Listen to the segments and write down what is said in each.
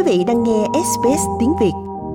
vị đang nghe SBS tiếng Việt.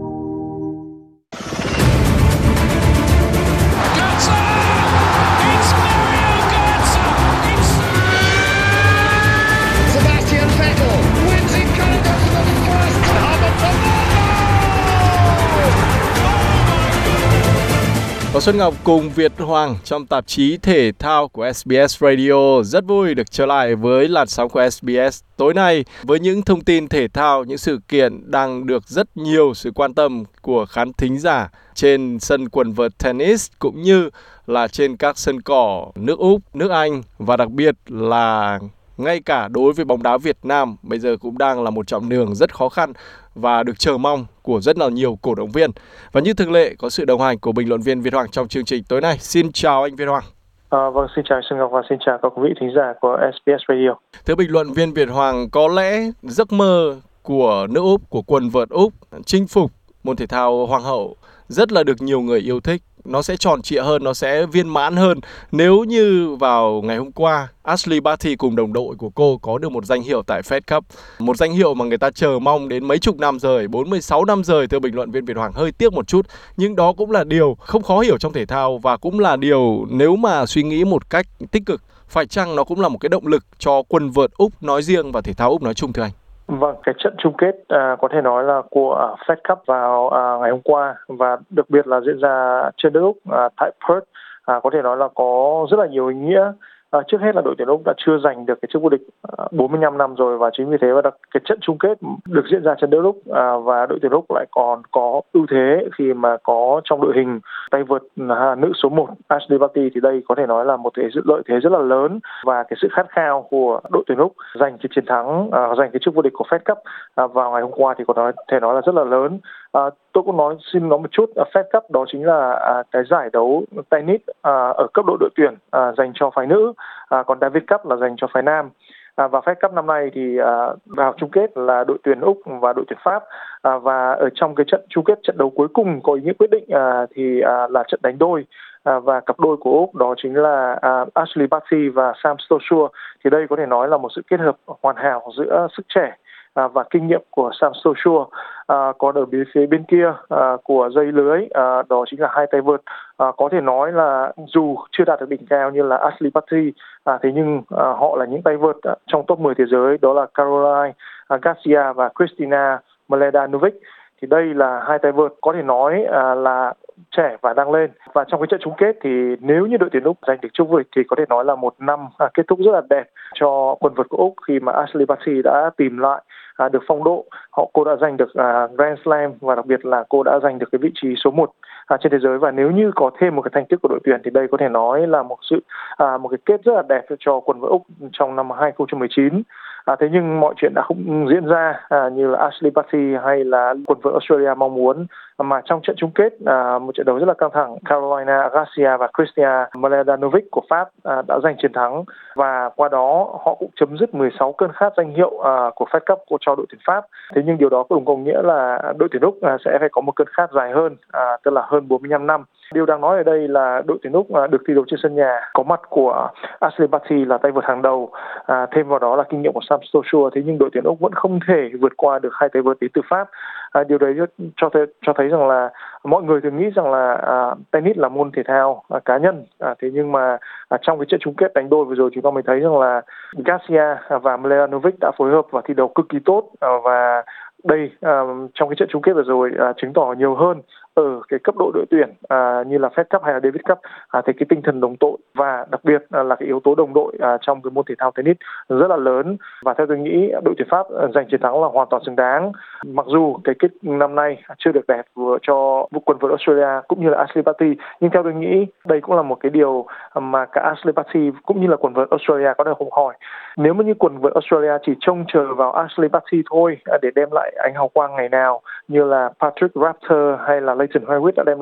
Có Xuân Ngọc cùng Việt Hoàng trong tạp chí thể thao của SBS Radio. Rất vui được trở lại với làn sóng của SBS tối nay với những thông tin thể thao, những sự kiện đang được rất nhiều sự quan tâm của khán thính giả trên sân quần vợt tennis cũng như là trên các sân cỏ nước Úc, nước Anh và đặc biệt là ngay cả đối với bóng đá Việt Nam bây giờ cũng đang là một chặng đường rất khó khăn và được chờ mong của rất là nhiều cổ động viên. Và như thường lệ có sự đồng hành của bình luận viên Việt Hoàng trong chương trình tối nay. Xin chào anh Việt Hoàng. Vâng, xin chào Xuân Ngọc và xin chào các quý vị thính giả của SBS Radio. Thưa bình luận viên Việt Hoàng, có lẽ giấc mơ của nước Úc, của quần vợt Úc chinh phục môn thể thao Hoàng hậu rất là được nhiều người yêu thích. Nó sẽ tròn trịa hơn, nó sẽ viên mãn hơn nếu như vào ngày hôm qua Ashley Barty cùng đồng đội của cô có được một danh hiệu tại Fed Cup. Một danh hiệu mà người ta chờ mong đến mấy chục năm rồi, 46 năm rồi. Thưa bình luận viên Việt Hoàng, hơi tiếc một chút. Nhưng đó cũng là điều không khó hiểu trong thể thao và cũng là điều nếu mà suy nghĩ một cách tích cực, phải chăng nó cũng là một cái động lực cho quần vợt Úc nói riêng và thể thao Úc nói chung thưa anh? Vâng, cái trận chung kết có thể nói là của Fed Cup vào ngày hôm qua và đặc biệt là diễn ra trên đất Úc tại Perth có thể nói là có rất là nhiều ý nghĩa. Trước hết là đội tuyển Úc đã chưa giành được cái chức vô địch 45 năm rồi và chính vì thế mà cái trận chung kết được diễn ra trên đất Úc và đội tuyển Úc lại còn có ưu thế khi mà có trong đội hình tay vợt nữ số 1 Ashley Barty, thì đây có thể nói là một cái lợi thế rất là lớn và cái sự khát khao của đội tuyển Úc giành cái chiến thắng, giành cái chức vô địch của Fed Cup vào ngày hôm qua thì có thể nói là rất là lớn. Tôi cũng xin nói một chút, Fed Cup đó chính là cái giải đấu tennis ở cấp độ đội tuyển dành cho phái nữ, còn Davis Cup là dành cho phái nam. Và Fed Cup năm nay thì vào chung kết là đội tuyển Úc và đội tuyển Pháp, và ở trong cái trận chung kết, trận đấu cuối cùng có ý nghĩa quyết định thì là trận đánh đôi, và cặp đôi của Úc đó chính là Ashley Barty và Sam Stosur. Thì đây có thể nói là một sự kết hợp hoàn hảo giữa sức trẻ và kinh nghiệm của Sam Stosur. Còn ở phía bên kia của dây lưới đó chính là hai tay vợt có thể nói là dù chưa đạt được đỉnh cao như là Ashley Barty, thế nhưng họ là những tay vợt trong top 10 thế giới, đó là Caroline Garcia và Kristina Mladenovic. Thì đây là hai tay vợt có thể nói là trẻ và đang lên. Và trong cái trận chung kết thì nếu như đội tuyển Úc giành được chức vô địch thì có thể nói là một năm kết thúc rất là đẹp cho quần vợt của Úc khi mà Ashley Barty đã tìm lại được phong độ. Cô đã giành được Grand Slam và đặc biệt là cô đã giành được cái vị trí số 1 trên thế giới. Và nếu như có thêm một cái thành tích của đội tuyển thì đây có thể nói là một cái kết rất là đẹp cho quần vợt Úc trong năm 2019. Thế nhưng mọi chuyện đã không diễn ra như là Ashley Barty hay là quần vợt Australia mong muốn, mà trong trận chung kết một trận đấu rất là căng thẳng, Carolina Garcia và Kristina Mladenovic của Pháp đã giành chiến thắng và qua đó họ cũng chấm dứt 16 cơn khát danh hiệu của Fed Cup cho đội tuyển Pháp. Thế nhưng điều đó cũng có nghĩa là đội tuyển Úc sẽ phải có một cơn khát dài hơn, tức là hơn 45 năm. Điều đáng nói ở đây là đội tuyển Úc được thi đấu trên sân nhà, có mặt của Ashley Barty là tay vợt hàng đầu, thêm vào đó là kinh nghiệm của Sam Stosur. Thế nhưng đội tuyển Úc vẫn không thể vượt qua được hai tay vợt đến từ Pháp. Điều đấy cho thấy rằng là mọi người thường nghĩ rằng là tennis là môn thể thao cá nhân, thế nhưng mà trong cái trận chung kết đánh đôi vừa rồi chúng ta mới thấy rằng là Garcia và Mladenovic đã phối hợp và thi đấu cực kỳ tốt, và đây trong cái trận chung kết vừa rồi chứng tỏ nhiều hơn ở cái cấp độ đội tuyển như là Fed Cup hay là Davis Cup, thì cái tinh thần đồng đội và đặc biệt là cái yếu tố đồng đội trong cái môn thể thao tennis rất là lớn. Và theo tôi nghĩ đội tuyển Pháp giành chiến thắng là hoàn toàn xứng đáng. Mặc dù cái kết năm nay chưa được đẹp vừa cho quần vợt Australia cũng như là Ashley Barty, nhưng theo tôi nghĩ đây cũng là một cái điều mà cả Ashley Barty cũng như là quần vợt Australia có thể học hỏi. Nếu mà như quần vợt Australia chỉ trông chờ vào Ashley Barty thôi để đem lại ánh hào quang ngày nào như là Patrick Rafter hay là Leighton Hewitt đã đem lại,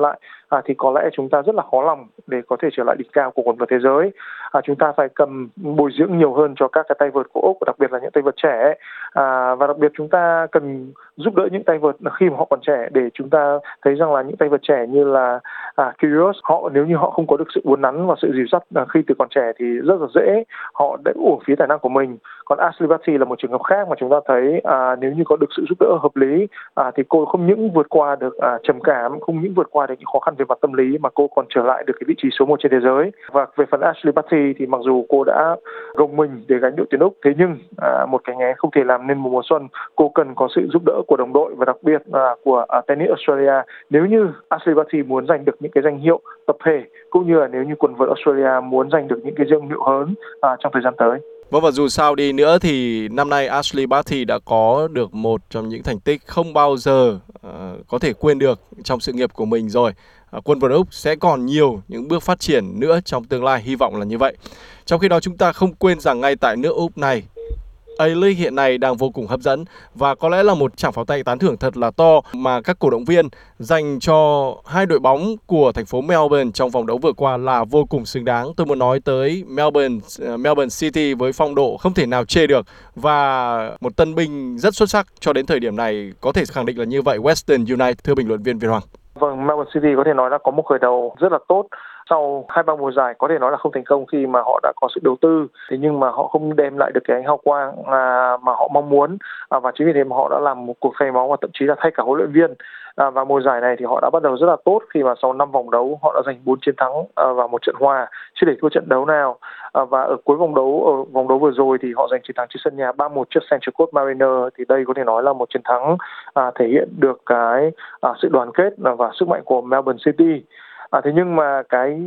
thì có lẽ chúng ta rất là khó lòng để có thể trở lại đỉnh cao của quần vợt thế giới. Chúng ta phải cần bồi dưỡng nhiều hơn cho các cái tay vợt của Úc, đặc biệt là những tay vợt trẻ. Và đặc biệt chúng ta cần giúp đỡ những tay vợt khi mà họ còn trẻ, để chúng ta thấy rằng là những tay vợt trẻ như là Kyrgios, nếu như họ không có được sự uốn nắn và sự dìu dắt khi từ còn trẻ thì rất là dễ họ đã uổng phí tài năng của mình. Còn Ashley Barty là một trường hợp khác mà chúng ta thấy nếu như có được sự giúp đỡ hợp lý thì cô không những vượt qua được trầm cảm, không những vượt qua được những khó khăn về mặt tâm lý, mà cô còn trở lại được cái vị trí số 1 trên thế giới. Và về phần Ashley Barty thì mặc dù cô đã gồng mình để gánh đội tuyển Úc, thế nhưng một cái nghé không thể làm nên một mùa xuân. Cô cần có sự giúp đỡ của đồng đội và đặc biệt là của tennis Australia nếu như Ashley Barty muốn giành được những cái danh hiệu tập thể, cũng như là nếu như quần vợt Australia muốn giành được những cái danh hiệu lớn trong thời gian tới. Vâng, và dù sao đi nữa thì năm nay Ashley Barty đã có được một trong những thành tích không bao giờ có thể quên được trong sự nghiệp của mình rồi. Quần vợt Úc sẽ còn nhiều những bước phát triển nữa trong tương lai, hy vọng là như vậy. Trong khi đó chúng ta không quên rằng ngay tại nước Úc này, A-League hiện nay đang vô cùng hấp dẫn và có lẽ là một tràng pháo tay tán thưởng thật là to mà các cổ động viên dành cho hai đội bóng của thành phố Melbourne trong vòng đấu vừa qua là vô cùng xứng đáng. Tôi muốn nói tới Melbourne City với phong độ không thể nào chê được và một tân binh rất xuất sắc cho đến thời điểm này, có thể khẳng định là như vậy. Western United, thưa bình luận viên Việt Hoàng. Vâng, Melbourne City có thể nói là có một khởi đầu rất là tốt. Sau 2-3 mùa giải có thể nói là không thành công khi mà họ đã có sự đầu tư, thế nhưng mà họ không đem lại được cái ánh hào quang mà họ mong muốn, và chính vì thế mà họ đã làm một cuộc thay máu và thậm chí là thay cả huấn luyện viên. Và mùa giải này thì họ đã bắt đầu rất là tốt khi mà sau 5 vòng đấu họ đã giành 4 chiến thắng và 1 trận hòa, chưa để thua trận đấu nào. Và ở cuối vòng đấu vừa rồi thì họ giành chiến thắng trên sân nhà 3-1 trước Central Coast Mariners. Thì đây có thể nói là một chiến thắng thể hiện được cái sự đoàn kết và sức mạnh của Melbourne City. Thế nhưng mà cái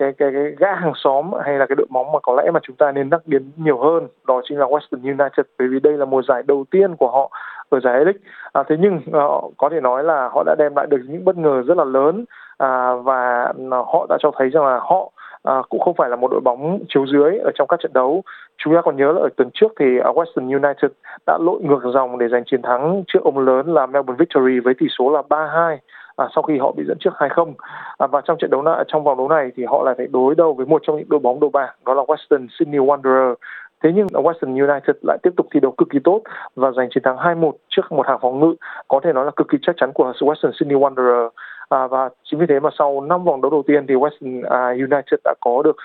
gã hàng xóm hay là cái đội bóng mà có lẽ mà chúng ta nên nhắc đến nhiều hơn đó chính là Western United, bởi vì đây là mùa giải đầu tiên của họ ở giải A-League. Thế nhưng có thể nói là họ đã đem lại được những bất ngờ rất là lớn, và họ đã cho thấy rằng là họ cũng không phải là một đội bóng chiếu dưới ở trong các trận đấu. Chúng ta còn nhớ là ở tuần trước thì Western United đã lội ngược dòng để giành chiến thắng trước ông lớn là Melbourne Victory với tỷ số là 3-2. Sau khi họ bị dẫn trước 2-0, và trong vòng đấu này thì họ lại phải đối đầu với một trong những đội bóng đầu bảng, đó là Western Sydney Wanderers. Thế nhưng Western United lại tiếp tục thi đấu cực kỳ tốt và giành chiến thắng 2-1 trước một hàng phòng ngự có thể nói là cực kỳ chắc chắn của Western Sydney Wanderers. Và chính vì thế mà sau 5 vòng đấu đầu tiên thì Western United đã có được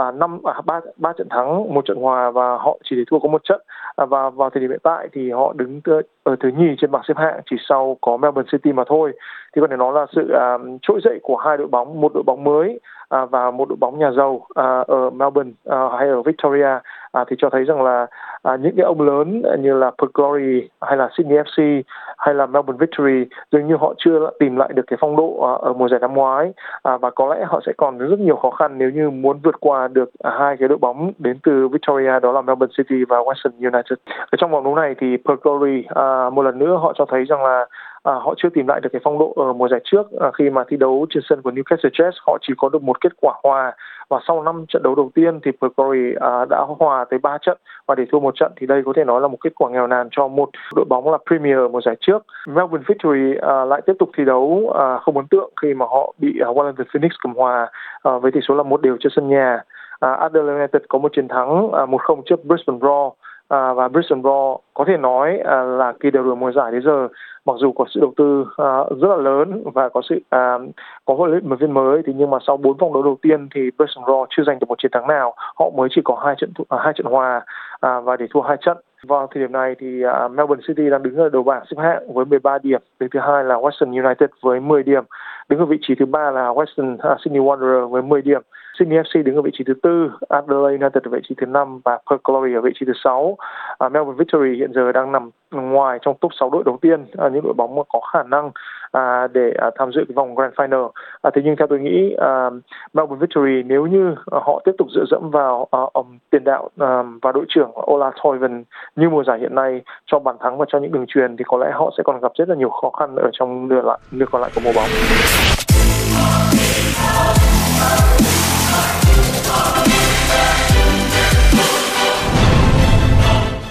3 trận thắng, 1 trận hòa và họ chỉ để thua có 1 trận. Và vào thời điểm hiện tại thì họ đứng ở thứ nhì trên bảng xếp hạng, chỉ sau có Melbourne City mà thôi. Thì có thể nói là sự trỗi dậy của hai đội bóng, một đội bóng mới và một đội bóng nhà giàu ở Melbourne hay ở Victoria, thì cho thấy rằng là những cái ông lớn như là Perth Glory hay là Sydney FC hay là Melbourne Victory dường như họ chưa tìm lại được cái phong độ ở mùa giải năm ngoái, và có lẽ họ sẽ còn rất nhiều khó khăn nếu như muốn vượt qua được hai cái đội bóng đến từ Victoria, đó là Melbourne City và Western United. Ở trong vòng đấu này thì Perth Glory một lần nữa họ cho thấy rằng là họ chưa tìm lại được cái phong độ ở mùa giải trước, khi mà thi đấu trên sân của Newcastle Jets họ chỉ có được một kết quả hòa, và sau 5 trận đấu đầu tiên thì Perth Glory đã hòa tới 3 trận và để thua 1 trận, thì đây có thể nói là một kết quả nghèo nàn cho một đội bóng là Premier ở mùa giải trước. Melbourne Victory lại tiếp tục thi đấu không ấn tượng khi mà họ bị Wellington Phoenix cầm hòa với tỷ số là 1-1 trên sân nhà. Adelaide United có một chiến thắng 1-0 trước Brisbane Roar. Và Brisbane Roar có thể nói là kỳ đầu mùa giải đến giờ, mặc dù có sự đầu tư rất là lớn và có huấn luyện viên mới, thì nhưng mà sau 4 vòng đấu đầu tiên thì Brisbane Roar chưa giành được một chiến thắng nào. Họ mới chỉ có 2 trận hòa và để thua 2 trận. Vào thời điểm này thì Melbourne City đang đứng ở đầu bảng xếp hạng với 13 điểm, đứng thứ hai là Western United với 10 điểm, đứng ở vị trí thứ 3 là Western Sydney Wanderers với 10 điểm. Sydney FC đứng ở vị trí thứ 4, Adelaide United ở vị trí thứ 5 và Perth Glory ở vị trí thứ 6. Melbourne Victory hiện giờ đang nằm ngoài trong top 6 đội đầu tiên, những đội bóng mà có khả năng để tham dự cái vòng Grand Final. Thế nhưng theo tôi nghĩ Melbourne Victory nếu như họ tiếp tục dựa dẫm vào tiền đạo và đội trưởng Ola Toivonen như mùa giải hiện nay cho bàn thắng và cho những đường chuyền, thì có lẽ họ sẽ còn gặp rất là nhiều khó khăn ở trong nửa còn lại của mùa bóng.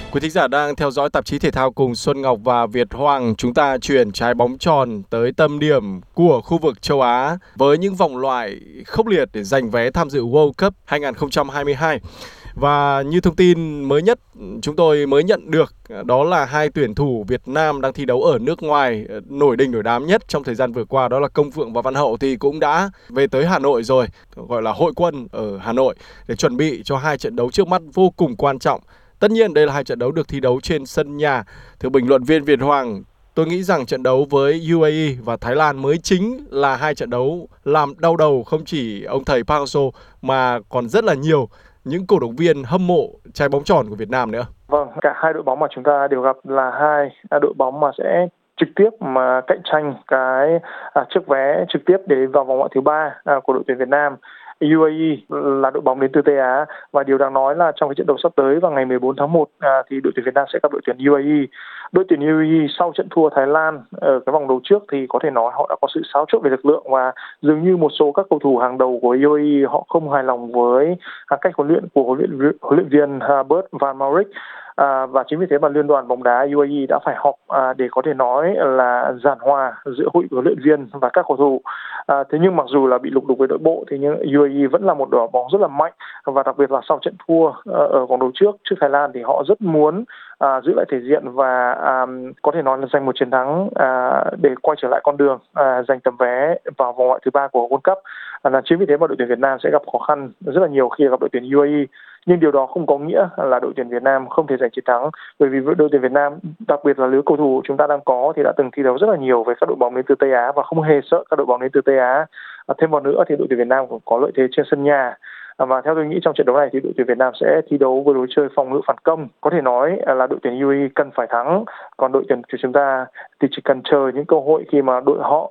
Quý thính giả đang theo dõi tạp chí thể thao cùng Xuân Ngọc và Việt Hoàng. Chúng ta chuyển trái bóng tròn tới tâm điểm của khu vực châu Á với những vòng loại khốc liệt để giành vé tham dự World Cup 2022. Và như thông tin mới nhất chúng tôi mới nhận được, đó là hai tuyển thủ Việt Nam đang thi đấu ở nước ngoài nổi đình nổi đám nhất trong thời gian vừa qua, đó là Công Phượng và Văn Hậu, thì cũng đã về tới Hà Nội rồi, gọi là hội quân ở Hà Nội để chuẩn bị cho hai trận đấu trước mắt vô cùng quan trọng. Tất nhiên đây là hai trận đấu được thi đấu trên sân nhà. Thưa bình luận viên Việt Hoàng, tôi nghĩ rằng trận đấu với UAE và Thái Lan mới chính là hai trận đấu làm đau đầu không chỉ ông thầy Park Hang-seo mà còn rất là nhiều những cổ động viên hâm mộ trái bóng tròn của Việt Nam nữa. Vâng, cả hai đội bóng mà chúng ta đều gặp là hai đội bóng mà sẽ trực tiếp mà cạnh tranh cái chiếc vé trực tiếp để vào vòng loại thứ 3 của đội tuyển Việt Nam. UAE là đội bóng đến từ Tây Á, và điều đáng nói là trong cái trận đấu sắp tới vào ngày 14 tháng 1 thì đội tuyển Việt Nam sẽ gặp đội tuyển UAE. Đội tuyển UAE sau trận thua Thái Lan ở cái vòng đấu trước thì có thể nói họ đã có sự xáo trộn về lực lượng, và dường như một số các cầu thủ hàng đầu của UAE họ không hài lòng với cách huấn luyện của huấn luyện viên Bert Van Marwijk. Và chính vì thế mà Liên đoàn bóng đá UAE đã phải họp để có thể nói là giàn hòa giữa hội huấn luyện viên và các cầu thủ. Thế nhưng mặc dù là bị lục đục với đội bộ thì UAE vẫn là một đội bóng rất là mạnh, và đặc biệt là sau trận thua ở vòng đấu trước Thái Lan thì họ rất muốn giữ lại thể diện và có thể nói là giành một chiến thắng để quay trở lại con đường giành tấm vé vào vòng loại thứ 3 của World Cup. Chính vì thế mà đội tuyển Việt Nam sẽ gặp khó khăn rất là nhiều khi gặp đội tuyển UAE. Nhưng điều đó không có nghĩa là đội tuyển Việt Nam không thể giành chiến thắng, bởi vì đội tuyển Việt Nam, đặc biệt là lứa cầu thủ chúng ta đang có, thì đã từng thi đấu rất là nhiều với các đội bóng đến từ Tây Á và không hề sợ các đội bóng đến từ Tây Á. Thêm vào nữa thì đội tuyển Việt Nam cũng có lợi thế trên sân nhà. Và theo tôi nghĩ trong trận đấu này thì đội tuyển Việt Nam sẽ thi đấu với lối chơi phòng ngự phản công. Có thể nói là đội tuyển UAE cần phải thắng, còn đội tuyển của chúng ta thì chỉ cần chờ những cơ hội khi mà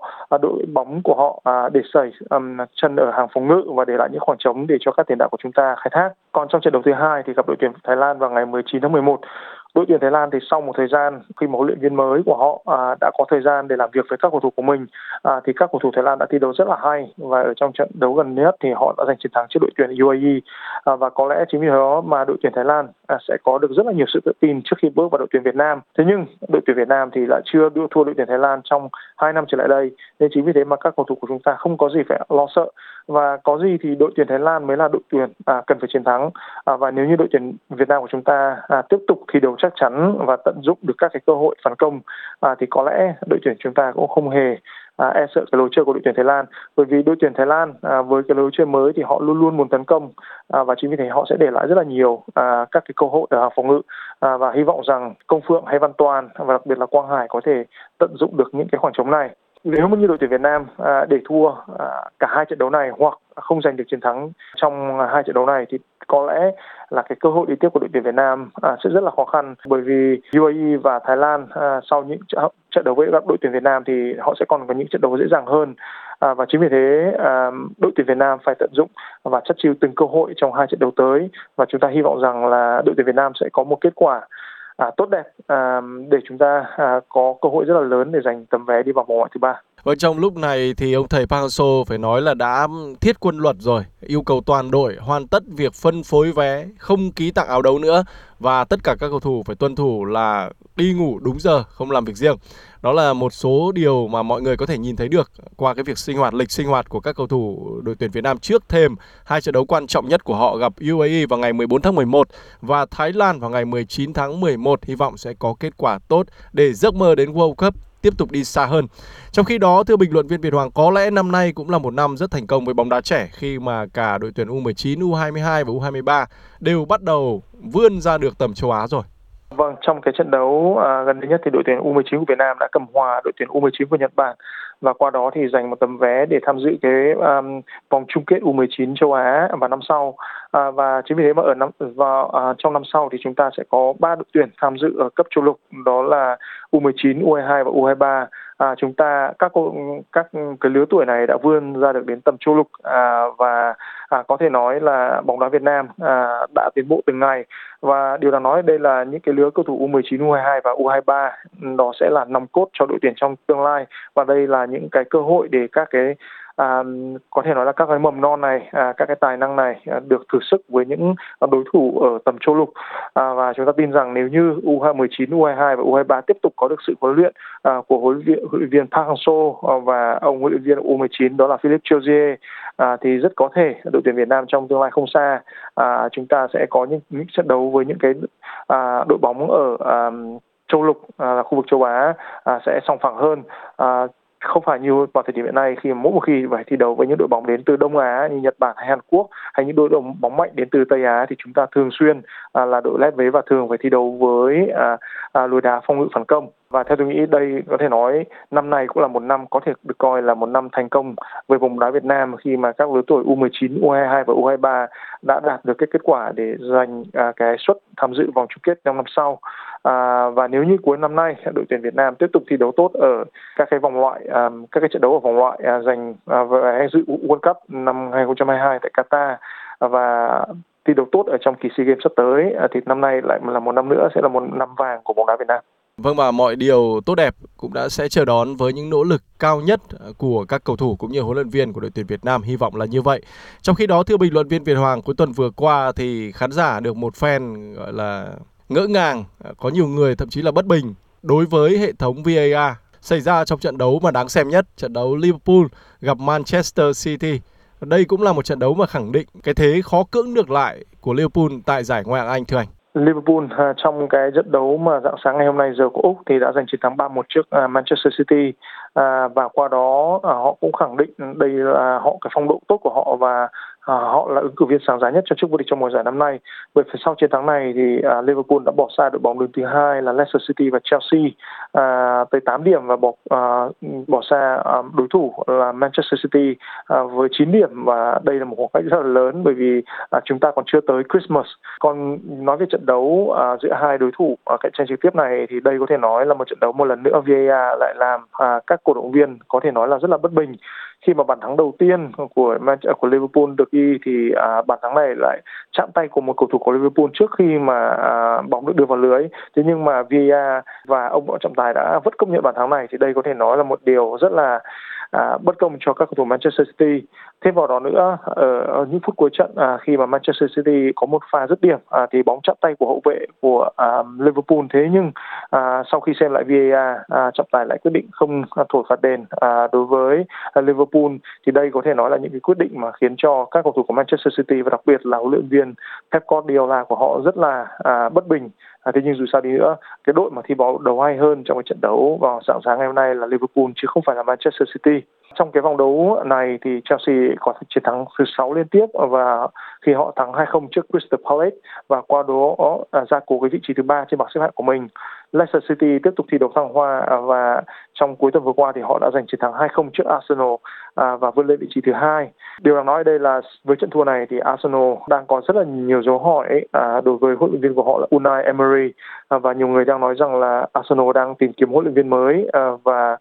đội bóng của họ để sẩy chân ở hàng phòng ngự và để lại những khoảng trống để cho các tiền đạo của chúng ta khai thác. Còn trong trận đấu thứ hai thì gặp đội tuyển Thái Lan vào ngày 19 tháng 11. Đội tuyển Thái Lan thì sau một thời gian khi mà huấn luyện viên mới của họ đã có thời gian để làm việc với các cầu thủ của mình, thì các cầu thủ Thái Lan đã thi đấu rất là hay, và ở trong trận đấu gần nhất thì họ đã giành chiến thắng trước đội tuyển UAE. Và có lẽ chính vì đó mà đội tuyển Thái Lan sẽ có được rất là nhiều sự tự tin trước khi bước vào đội tuyển Việt Nam. Thế nhưng đội tuyển Việt Nam thì lại chưa thua đội tuyển Thái Lan trong 2 năm trở lại đây, nên chính vì thế mà các cầu thủ của chúng ta không có gì phải lo sợ, và có gì thì đội tuyển Thái Lan mới là đội tuyển cần phải chiến thắng. Và nếu như đội tuyển Việt Nam của chúng ta tiếp tục thi đấu chắc chắn và tận dụng được các cái cơ hội phản công, thì có lẽ đội tuyển chúng ta cũng không hề e sợ cái lối chơi của đội tuyển Thái Lan, bởi vì đội tuyển Thái Lan với cái lối chơi mới thì họ luôn luôn muốn tấn công, và chính vì thế họ sẽ để lại rất là nhiều các cái cơ hội ở hàng phòng ngự, và hy vọng rằng Công Phượng hay Văn Toàn và đặc biệt là Quang Hải có thể tận dụng được những cái khoảng trống này. Nếu như đội tuyển Việt Nam để thua cả hai trận đấu này hoặc không giành được chiến thắng trong hai trận đấu này thì có lẽ là cái cơ hội đi tiếp của đội tuyển Việt Nam sẽ rất là khó khăn, bởi vì UAE và Thái Lan sau những trận đấu với các đội tuyển Việt Nam thì họ sẽ còn có những trận đấu dễ dàng hơn. Và chính vì thế đội tuyển Việt Nam phải tận dụng và chất chiêu từng cơ hội trong hai trận đấu tới, và chúng ta hy vọng rằng là đội tuyển Việt Nam sẽ có một kết quả tốt đẹp để chúng ta có cơ hội rất là lớn để giành tấm vé đi vào vòng loại thứ 3. Và trong lúc này thì ông thầy Park Hang-seo phải nói là đã thiết quân luật rồi, yêu cầu toàn đội hoàn tất việc phân phối vé, không ký tặng áo đấu nữa, và tất cả các cầu thủ phải tuân thủ là đi ngủ đúng giờ, không làm việc riêng. Đó là một số điều mà mọi người có thể nhìn thấy được qua cái việc lịch sinh hoạt của các cầu thủ đội tuyển Việt Nam trước thềm hai trận đấu quan trọng nhất của họ gặp UAE vào ngày 14 tháng 11 và Thái Lan vào ngày 19 tháng 11. Hy vọng sẽ có kết quả tốt để giấc mơ đến World Cup tiếp tục đi xa hơn. Trong khi đó, thưa bình luận viên Việt Hoàng, có lẽ năm nay cũng là một năm rất thành công với bóng đá trẻ khi mà cả đội tuyển U19, U22 và U23 đều bắt đầu vươn ra được tầm châu Á rồi. Vâng, trong cái trận đấu gần đây nhất thì đội tuyển U19 của Việt Nam đã cầm hòa đội tuyển U19 của Nhật Bản, và qua đó thì giành một tấm vé để tham dự cái vòng chung kết U19 châu Á vào năm sau. Và chính vì thế mà trong năm sau thì chúng ta sẽ có 3 đội tuyển tham dự ở cấp châu lục, đó là U19, U22 và U23. Chúng ta các cái lứa tuổi này đã vươn ra được đến tầm châu lục, và có thể nói là bóng đá Việt Nam đã tiến bộ từng ngày. Và điều đáng nói đây là những cái lứa cầu thủ U19, U22 và U23 đó sẽ là nòng cốt cho đội tuyển trong tương lai, và đây là những cái cơ hội để các cái có thể nói là các cái mầm non này, các cái tài năng này được thử sức với những đối thủ ở tầm châu lục, và chúng ta tin rằng nếu như U19, U22 và U23 tiếp tục có được sự huấn luyện của huấn luyện viên Park Hang-seo và ông huấn luyện viên U19 đó là Philippe Jozier, thì rất có thể đội tuyển Việt Nam trong tương lai không xa chúng ta sẽ có những trận đấu với những cái đội bóng ở châu lục, khu vực châu Á sẽ sòng phẳng hơn. Không phải như vào thời điểm hiện nay khi mỗi một khi phải thi đấu với những đội bóng đến từ Đông Á như Nhật Bản hay Hàn Quốc, hay những đội bóng mạnh đến từ Tây Á, thì chúng ta thường xuyên là đội lép vế và thường phải thi đấu với lối đá phòng ngự phản công. Và theo tôi nghĩ đây có thể nói năm nay cũng là một năm có thể được coi là một năm thành công với bóng đá Việt Nam, khi mà các lứa tuổi U19, U22 và U23 đã đạt được cái kết quả để giành cái suất tham dự vòng chung kết trong năm sau. Và nếu như cuối năm nay đội tuyển Việt Nam tiếp tục thi đấu tốt ở các cái vòng loại, các cái trận đấu ở vòng loại giành vé dự World Cup năm 2022 tại Qatar và thi đấu tốt ở trong kỳ SEA Games sắp tới, thì năm nay lại là một năm nữa sẽ là một năm vàng của bóng đá Việt Nam. Vâng, và mọi điều tốt đẹp cũng đã sẽ chờ đón với những nỗ lực cao nhất của các cầu thủ cũng như huấn luyện viên của đội tuyển Việt Nam, hy vọng là như vậy. Trong khi đó, thưa bình luận viên Việt Hoàng, cuối tuần vừa qua thì khán giả được một fan gọi là ngỡ ngàng, có nhiều người thậm chí là bất bình đối với hệ thống VAR xảy ra trong trận đấu mà đáng xem nhất, trận đấu Liverpool gặp Manchester City. Đây cũng là một trận đấu mà khẳng định cái thế khó cưỡng được lại của Liverpool tại giải Ngoại hạng Anh, thưa anh. Liverpool trong cái trận đấu mà rạng sáng ngày hôm nay giờ của Úc thì đã giành chiến thắng 3-1 trước Manchester City, và qua đó họ cũng khẳng định đây là cái phong độ tốt của họ và họ là ứng cử viên sáng giá nhất cho chức vô địch trong mùa giải năm nay. Bởi phía sau chiến thắng này thì Liverpool đã bỏ xa đội bóng đứng thứ hai là Leicester City và Chelsea tới 8 điểm và bỏ xa đối thủ là Manchester City với 9 điểm, và đây là một khoảng cách rất là lớn bởi vì chúng ta còn chưa tới Christmas. Còn nói về trận đấu giữa hai đối thủ cạnh tranh trực tiếp này thì đây có thể nói là một trận đấu một lần nữa VAR lại làm các cổ động viên có thể nói là rất là bất bình. Khi mà bàn thắng đầu tiên của Liverpool được ghi thì bàn thắng này lại chạm tay của một cầu thủ của Liverpool trước khi mà bóng được đưa vào lưới. Thế nhưng mà VAR và ông trọng tài đã vẫn công nhận bàn thắng này, thì đây có thể nói là một điều rất là bất công cho các cầu thủ Manchester City. Thêm vào đó nữa, ở những phút cuối trận khi mà Manchester City có một pha dứt điểm thì bóng chạm tay của hậu vệ của Liverpool. Thế nhưng sau khi xem lại VAR, trọng tài lại quyết định không thổi phạt đền đối với Liverpool. Thì đây có thể nói là những cái quyết định mà khiến cho các cầu thủ của Manchester City và đặc biệt là huấn luyện viên Pep Guardiola của họ rất là bất bình. Thế nhưng dù sao đi nữa, cái đội mà thi đấu hay hơn trong cái trận đấu vào sáng ngày hôm nay là Liverpool chứ không phải là Manchester City. Trong cái vòng đấu này thì Chelsea có chiến thắng thứ 6 liên tiếp và khi họ thắng 2-0 trước Crystal Palace và qua đó gia cố cái vị trí thứ 3 trên bảng xếp hạng của mình. Leicester City tiếp tục thi đấu thăng hoa và trong cuối tuần vừa qua thì họ đã giành chiến thắng 2-0 trước Arsenal và vươn lên vị trí thứ 2. Điều đáng nói ở đây là với trận thua này thì Arsenal đang có rất là nhiều dấu hỏi đối với huấn luyện viên của họ là Unai Emery, và nhiều người đang nói rằng là Arsenal đang tìm kiếm huấn luyện viên mới và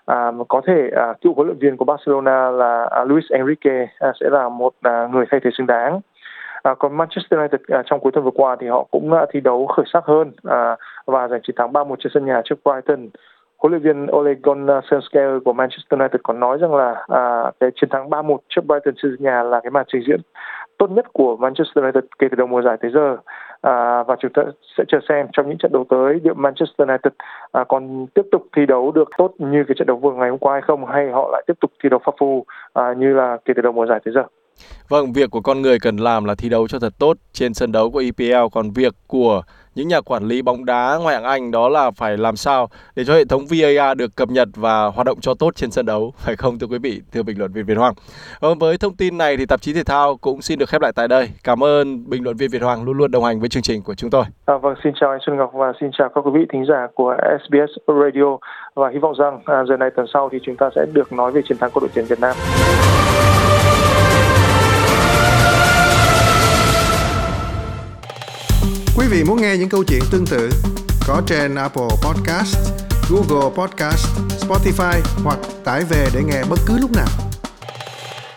có thể cựu huấn luyện viên của Barcelona là Luis Enrique sẽ là một người thay thế xứng đáng. Còn Manchester United trong cuối tuần vừa qua thì họ cũng thi đấu khởi sắc hơn và giành chiến thắng 3-1 trên sân nhà trước Brighton. Huấn luyện viên Ole Gunnar Solskjaer của Manchester United còn nói rằng là cái chiến thắng 3-1 trước Brighton trên sân nhà là cái màn trình diễn tốt nhất của Manchester United kể từ đầu mùa giải tới giờ. Và chúng ta sẽ chờ xem trong những trận đấu tới liệu Manchester United còn tiếp tục thi đấu được tốt như cái trận đấu vừa ngày hôm qua hay không, hay họ lại tiếp tục thi đấu phập phù như là kể từ đầu mùa giải tới giờ. Vâng, việc của con người cần làm là thi đấu cho thật tốt trên sân đấu của EPL, còn việc của những nhà quản lý bóng đá Ngoại hạng Anh đó là phải làm sao để cho hệ thống VAR được cập nhật và hoạt động cho tốt trên sân đấu, phải không thưa quý vị, thưa bình luận viên Việt Hoàng? Với thông tin này thì tạp chí Thể thao cũng xin được khép lại tại đây. Cảm ơn bình luận viên Việt Hoàng luôn luôn đồng hành với chương trình của chúng tôi. Vâng, xin chào anh Xuân Ngọc và xin chào các quý vị thính giả của SBS Radio, và hy vọng rằng giờ này tuần sau thì chúng ta sẽ được nói về chiến thắng của đội tuyển Việt Nam. Quý vị muốn nghe những câu chuyện tương tự có trên Apple Podcast, Google Podcast, Spotify hoặc tải về để nghe bất cứ lúc nào.